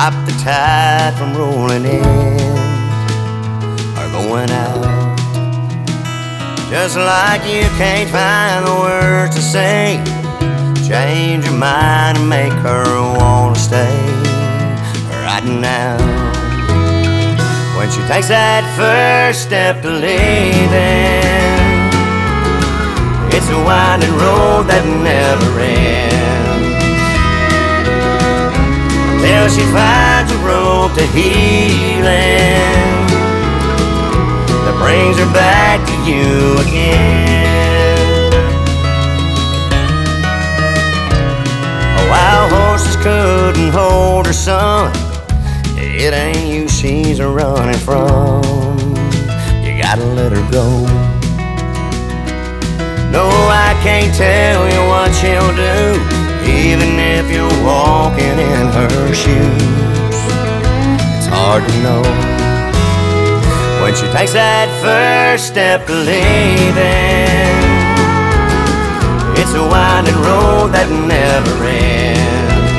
stop the tide from rolling in or going out. Just like you can't find the words to say, change your mind and make her wanna stay right now. When she takes that first step to leaving, it's a winding road that never ends, till she finds a rope to healing that brings her back to you again. A wild horses couldn't hold her son. It ain't you she's running from. You gotta let her go. No, I can't tell you what she'll do, even if you're walking in her shoes. It's hard to know. When she takes that first step to leaving, it's a winding road that never ends,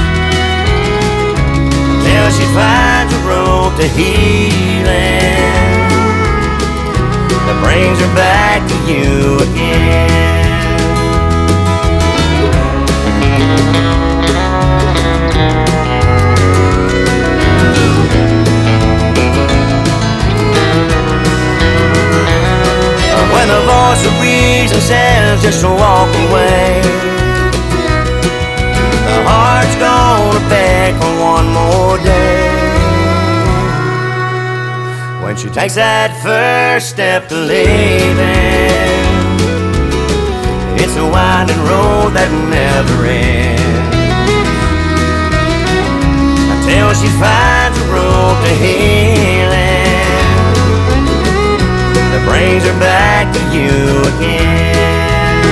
till she finds a road to healing that brings her back to you again. When the voice of reason says just walk away, the heart's gonna beg for one more day. When she takes that first step to leaving, it's a winding road that never ends, until she finds a road to healing that brings her back to you again.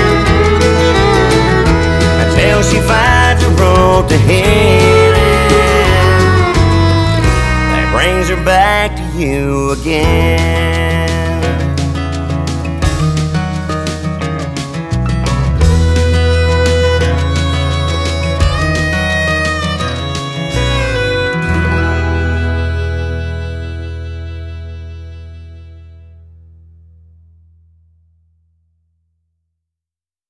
Until she finds a road to healing that brings her back to you again.